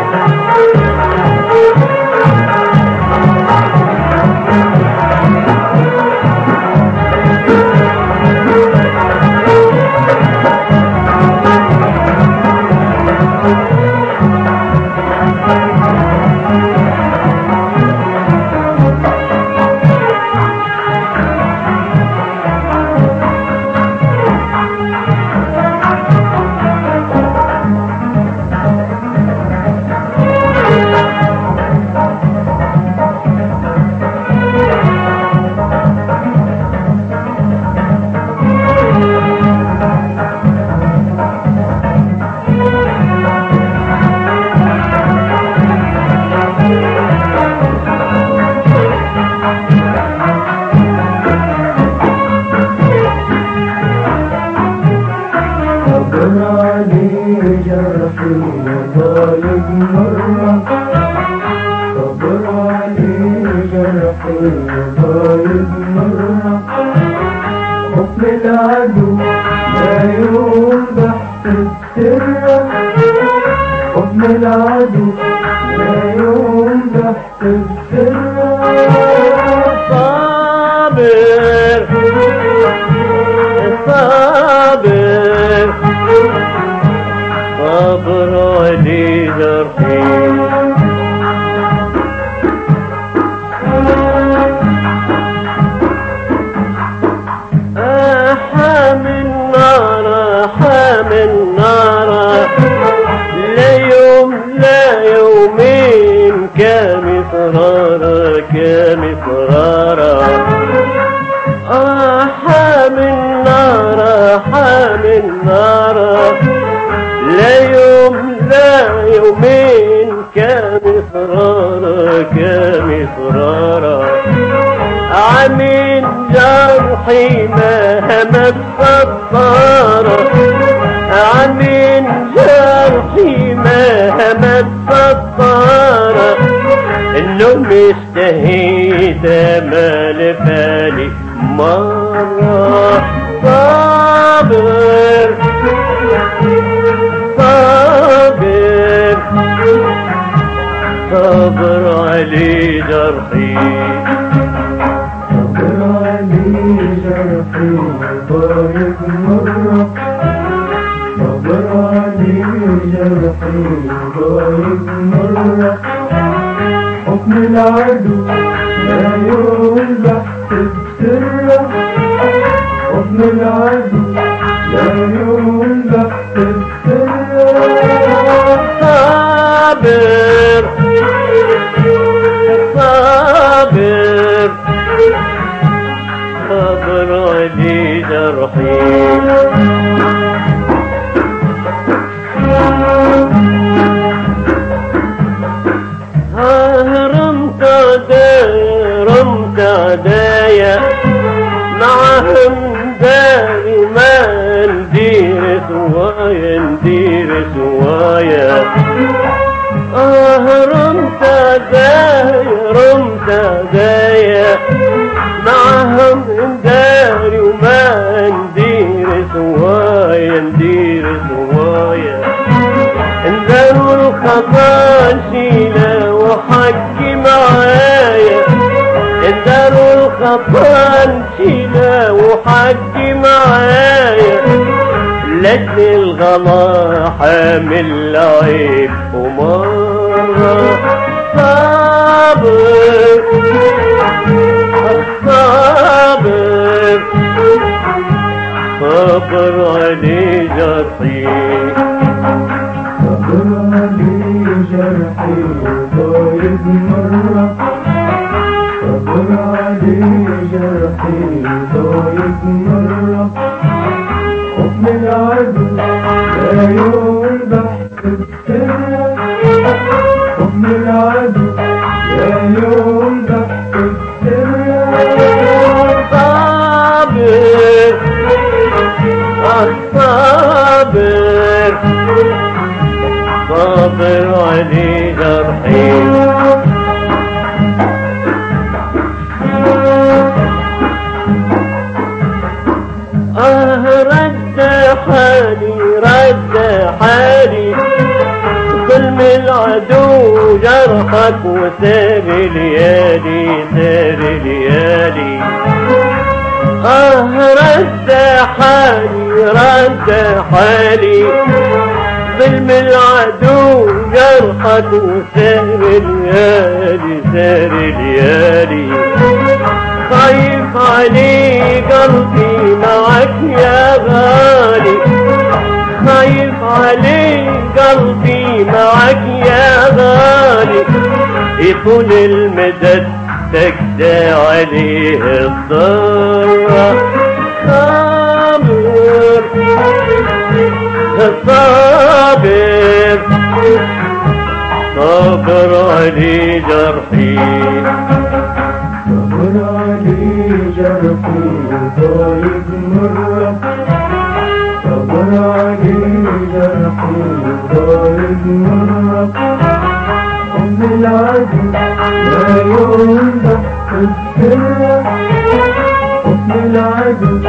حكم العدو لا يوضح في السر، حكم العدو لا يوضح في السر. صابر صابر صابر علي جرحي، حامي النار حامي النار، لا يوم لا يومين كمصرارة كمصرارة. حامي النار حامي النار، لا يوم لا يومين كمصرارة كمصرارة. عمين جرحي ما همت سطارة، عمين جرحي ما همت سطارة. النوم اشتهيت ما لفالي مرة. صابر صابر صابر علي جرحي، جرحي ضايق مرة، صبر علي جرحي ضايق مرة. حكم العدو لا يوضح في السر، حكم العدو لا يوضح في السر. صابر صابر صابر علي جرحي، رمت عدايا رمت عدايا، معهم داري ما ندير سوايا ندير سوايا. رمت عدايا رمت عدايا، معهم داري وما ندير سوايا ندير سوايا. انداروا الخطا شيله وحكي معايا، انداروا الخطا شيله وحكي معايا. لجل الغلا حامل عيب ومرة. صابر صابر صابر علي جرحي، صبر علي جرحي ضايق مرة، صبر علي جرحي ضايق مرة. حكم العدو لا يوضح في السر، حكم العدو لا يوضح في السر. صابر صابر صابر علي جرحي، رد حالي رد حالي، ظلم العدو جرحك وسار ليالي سار ليالي رد حالي ظلم العدو جرحك وسار ليالي سار ليالي خايف علي قلبي معك يا غالي خايف علي قلبي معك يا غالي يطول المدد تجدى عليه الضرة صابر صابر صابر علي جرحي صبر علي جرحي طايب مرة صبر علي جرحي طايب مرة حب العدو لا ينضح السر حب العدو